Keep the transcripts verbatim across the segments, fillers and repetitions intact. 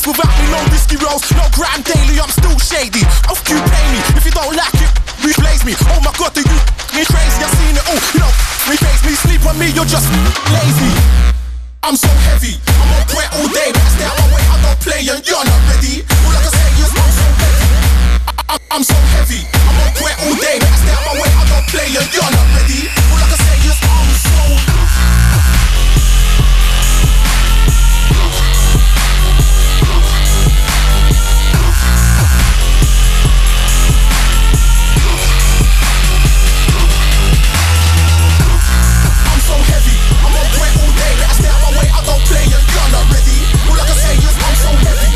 without me, no risky rolls, no grind daily, I'm still shady. How you pay me? If you don't like it, replace me. Oh my god, do you me crazy? I've seen it all, you know, replace me, sleep on me, you're just lazy. I'm so heavy, I'm on point all day, but I stay out my way, I don't play and you're not ready. All I can say is I'm so heavy. I, I, I'm so heavy, I'm on point all day, but I stay out my way, I don't play and you're not ready. All I can say is I'm so I'm so heavy, I'm on point all day, but I stay out my way, I don't play and you're not ready. All I can say is I'm so heavy.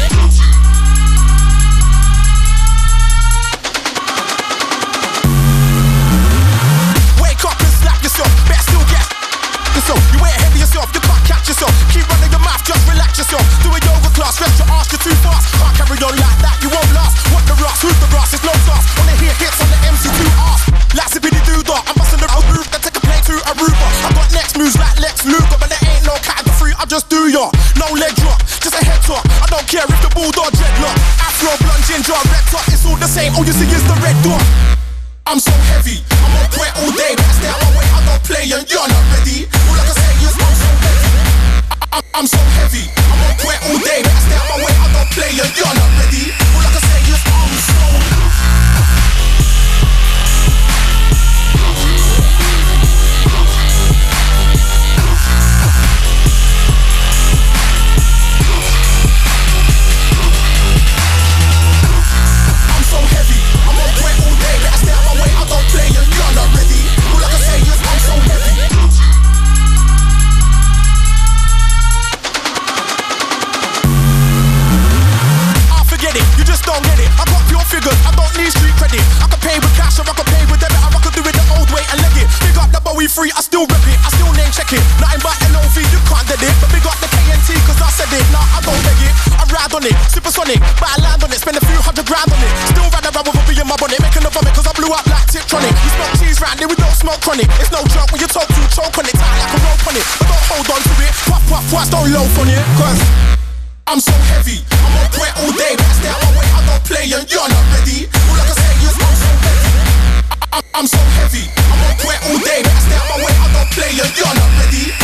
Wake up and slap yourself, better still get yourself. You ain't heavy yourself, you can't catch yourself. Keep running your mouth, just relax yourself. Do a yoga class, rest your ass, you're too fast. Can't carry on like that, you won't last. What the rust, who's the rust, it's no sauce. Wanna hear hits on the M C two ass. Like Zippity Doo Dah, I'm busting the road move, then take a plane to Aruba. I got next moves like Lex Luger, but there ain't no category, I just do ya. No leg drop, just a head top. I don't care if the bulldog dreadlock. Afro, blonde, ginger, red top, it's all the same, all you see is the red dot. I'm so heavy, I'm on point all day, but I stay out my way, I don't play and you're not ready. All I can say is I'm so heavy. I, I, I'm so heavy, I'm on point all day, but I stay out my way, I don't play and you're not ready. All I can say is I'm so I'm so heavy, I'm on point all day, but I stay out my way, I don't play and you're not ready. All I can say is I'm so heavy. I forget it, you just don't get it. I got pure figures, I don't need street credit. I can pay with cash or I can pay with debit, or I can do it the old way and leg it. Big up the Bowie free, I still rep it, I still name check it. Nothing but L O V, you can't dead it. But big up the K N T, cause I said it. Nah, I don't beg it, I ride on it, supersonic, but I land on it, spend a few hundred grand on it. Still ride around with a bee in my bonnet, making a vomit, cause I blew up like Tiptronic. You smoke cheese round there, we don't smoke chronic. It's no joke when you talk to choke on it, tight like a rope on it. But don't hold on to it, puff puff twice, don't loaf on it, cause I'm so heavy, I'm on point all day, but I stay out my way, I don't play and you're not ready. All I can say is I'm so heavy. I, I, I'm so heavy, I'm on point all day, but I stay out my way, I don't play and you're not ready.